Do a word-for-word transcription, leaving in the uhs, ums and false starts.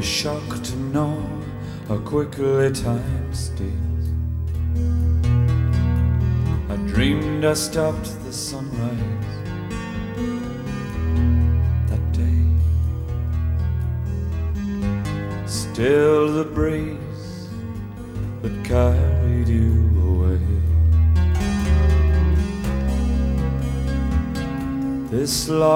a shock to know how quickly time steals. I dreamed I stopped the sunrise that day. Still the breeze that carried you away. This